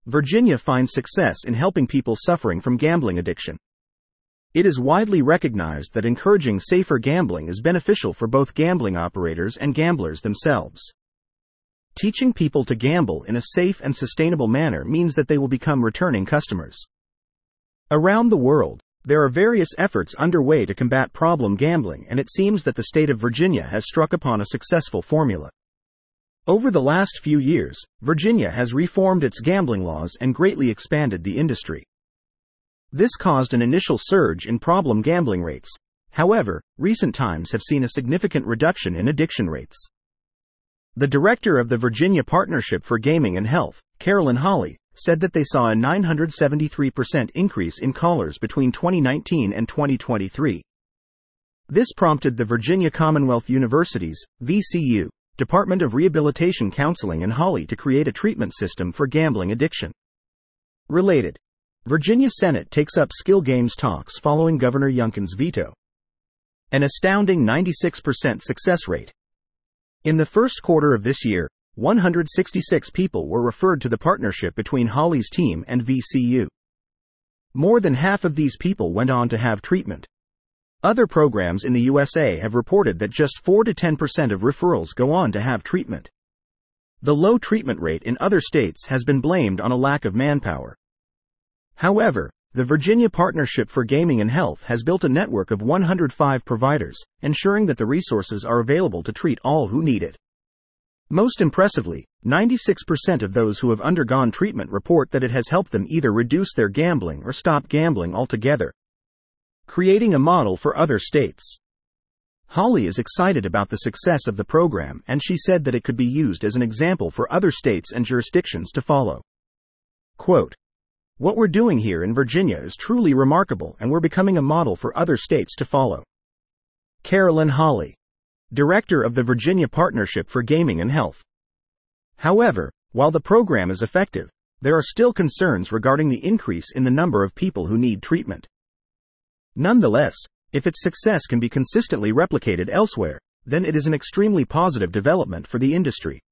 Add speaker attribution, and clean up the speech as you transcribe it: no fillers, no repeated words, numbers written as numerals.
Speaker 1: Virginia finds success in helping people suffering from gambling addiction. It is widely recognized that encouraging safer gambling is beneficial for both gambling operators and gamblers themselves. Teaching people to gamble in a safe and sustainable manner means that they will become returning customers. Around the world, there are various efforts underway to combat problem gambling, and it seems that the state of Virginia has struck upon a successful formula. Over the last few years, Virginia has reformed its gambling laws and greatly expanded the industry. This caused an initial surge in problem gambling rates. However, recent times have seen a significant reduction in addiction rates. The director of the Virginia Partnership for Gaming and Health, Carolyn Holly, said that they saw a 973% increase in callers between 2019 and 2023. This prompted the Virginia Commonwealth University's, VCU, Department of Rehabilitation Counseling and Holly to create a treatment system for gambling addiction. Related. Virginia Senate takes up skill games talks following Governor Youngkin's veto. An astounding 96% success rate. In the first quarter of this year, 166 people were referred to the partnership between Holly's team and VCU. More than half of these people went on to have treatment. Other programs in the USA have reported that just 4 to 10% of referrals go on to have treatment. The low treatment rate in other states has been blamed on a lack of manpower. However, the Virginia Partnership for Gaming and Health has built a network of 105 providers, ensuring that the resources are available to treat all who need it. Most impressively, 96% of those who have undergone treatment report that it has helped them either reduce their gambling or stop gambling altogether, creating a model for other states. Holly is excited about the success of the program, and she said that it could be used as an example for other states and jurisdictions to follow. Quote, "What we're doing here in Virginia is truly remarkable, and we're becoming a model for other states to follow." Carolyn Holly, director of the Virginia Partnership for Gaming and Health. However, while the program is effective, there are still concerns regarding the increase in the number of people who need treatment. Nonetheless, if its success can be consistently replicated elsewhere, then it is an extremely positive development for the industry.